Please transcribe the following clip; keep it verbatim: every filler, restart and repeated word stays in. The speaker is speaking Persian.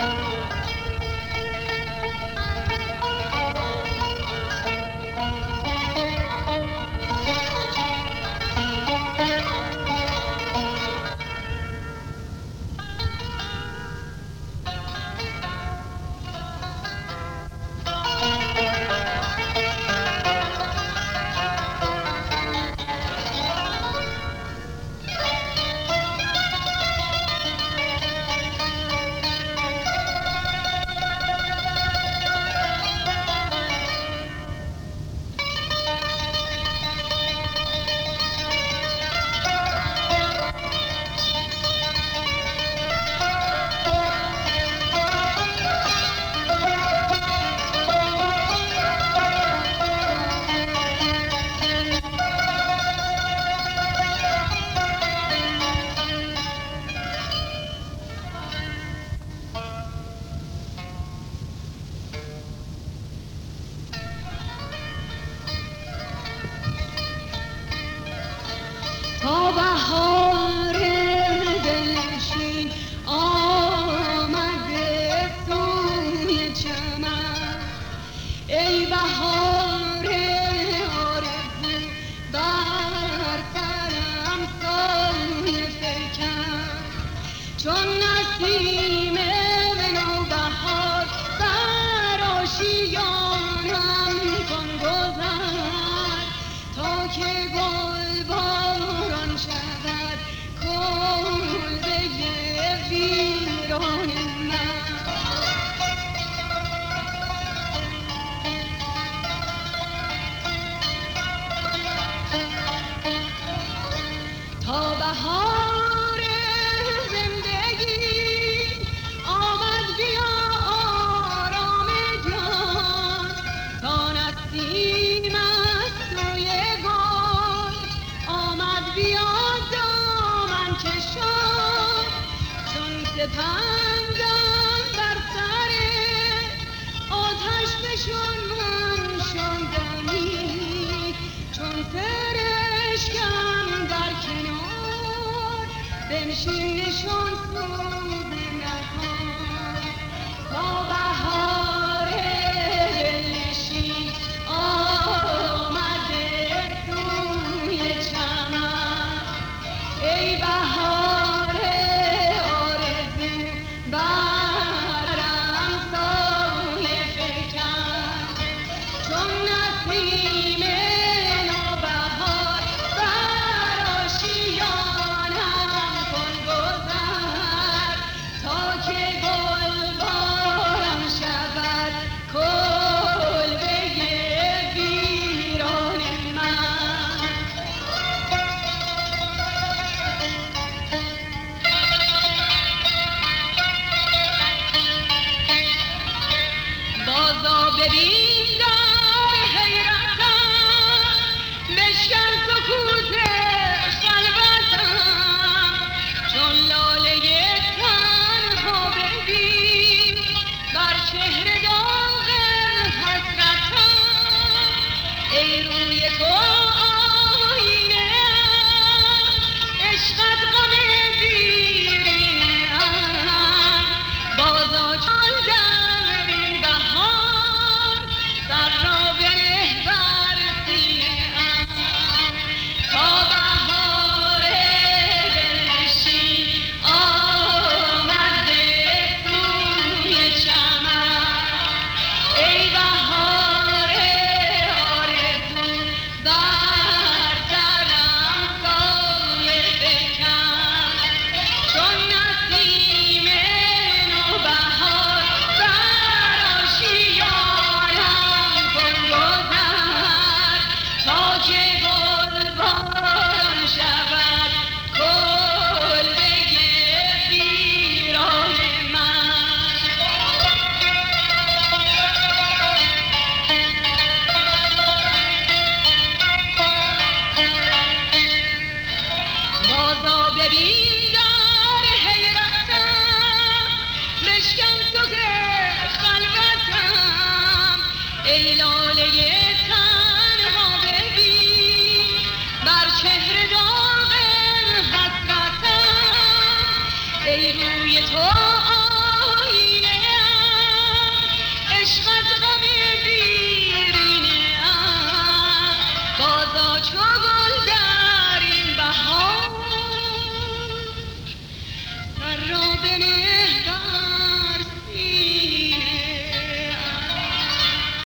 تا بهار دلنشین آمده سوی چمن، ای بهار آرزو بر سرم سایه فکن، چون نسیم نوبهار بر آشیانم کن گذر، تا که گل باران شود کلبه ویران من. تا بهار زندگی آمد بیا آرام جان، تا نسیم از سوی گل آمد بیا دامن کشان، چون سپندم بر سر آتش بشان من شاندمی، چون فرشکم در کنار بنشین نشان سوز نهان. تا بهار دلنشین آمده سوی چمن، ای بهار آرزو برم سایه فکن، چون نسیم نوبهار بر آشیانم کن گذر، تا که گل باران شود کلبه ویران من. بازا ببین در حیرتم، بشکن سکوت خلوتم، چون لاله تنها ببین بر چهره داغ حسرتم، ای روی تو آینه ام، عشقت غم دیرینه ام، بازا چون در این بهار سر را بنه بر سینه ام. تا بهار دلنشین آمده سوی چمن، ای بهار آرزو بر سرم سایه فکن، چون نسیم نوبهار بر آشیانم کن گذر، تا که گل باران شود کلبه ویران من. بازا ببین در حیرتم، بشکن سوز خلوتم، ای لاله تنها ببین بر چهره داغ حسرتم، ای روی تو آینه دل